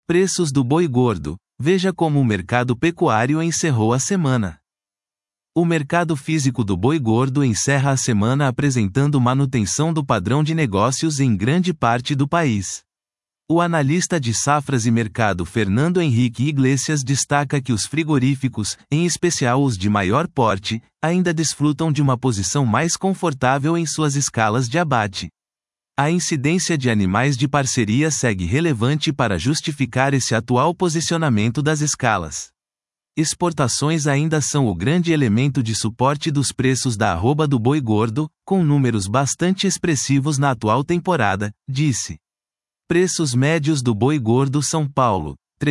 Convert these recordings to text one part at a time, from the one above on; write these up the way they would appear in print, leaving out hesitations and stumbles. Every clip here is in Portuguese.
Preços do boi gordo. Veja como o mercado pecuário encerrou a semana. O mercado físico do boi gordo encerra a semana apresentando manutenção do padrão de negócios em grande parte do país. O analista de safras e mercado Fernando Henrique Iglesias destaca que os frigoríficos, em especial os de maior porte, ainda desfrutam de uma posição mais confortável em suas escalas de abate. A incidência de animais de parceria segue relevante para justificar esse atual posicionamento das escalas. Exportações ainda são o grande elemento de suporte dos preços da arroba do boi gordo, com números bastante expressivos na atual temporada, disse. Preços médios do boi gordo São Paulo, R$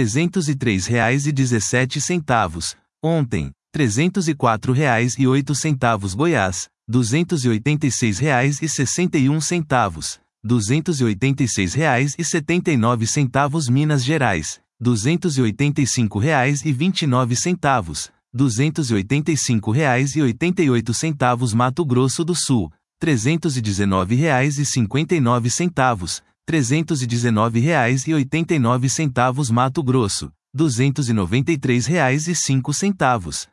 303,17. Ontem, R$ 304,08 Goiás, R$ 286,61. R$ 286,79 Minas Gerais, R$ 285,29. R$ 285,88 Mato Grosso do Sul, R$ 319,59. R$ 319,89 Mato Grosso, R$ 293,05. R$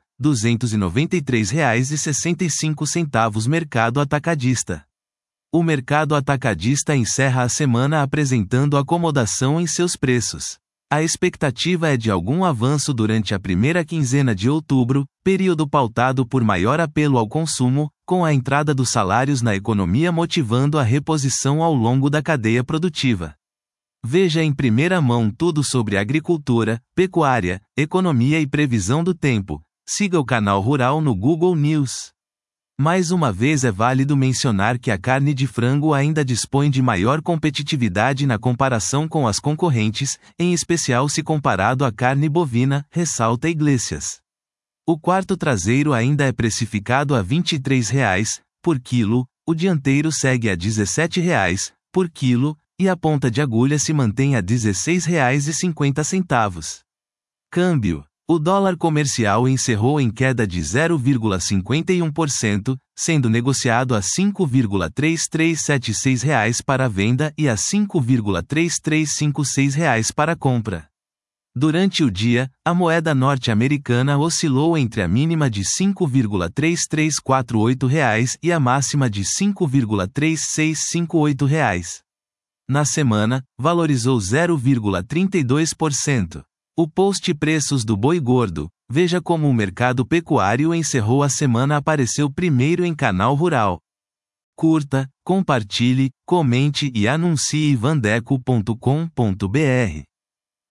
293,65 Mercado Atacadista. O mercado atacadista encerra a semana apresentando acomodação em seus preços. A expectativa é de algum avanço durante a primeira quinzena de outubro, período pautado por maior apelo ao consumo, com a entrada dos salários na economia motivando a reposição ao longo da cadeia produtiva. Veja em primeira mão tudo sobre agricultura, pecuária, economia e previsão do tempo. Siga o canal Rural no Google News. Mais uma vez é válido mencionar que a carne de frango ainda dispõe de maior competitividade na comparação com as concorrentes, em especial se comparado à carne bovina, ressalta Iglesias. O quarto traseiro ainda é precificado a R$ 23,00 por quilo, o dianteiro segue a R$ 17,00 por quilo, e a ponta de agulha se mantém a R$ 16,50. Câmbio. O dólar comercial encerrou em queda de 0,51%, sendo negociado a R$ 5,3376 para a venda e a R$ 5,3356 para a compra. Durante o dia, a moeda norte-americana oscilou entre a mínima de R$ 5,3348 e a máxima de R$ 5,3658. Na semana, valorizou 0,32%. O post Preços do Boi Gordo. Veja como o mercado pecuário encerrou a semana apareceu primeiro em Canal Rural. Curta, compartilhe, comente e anuncie vandeco.com.br.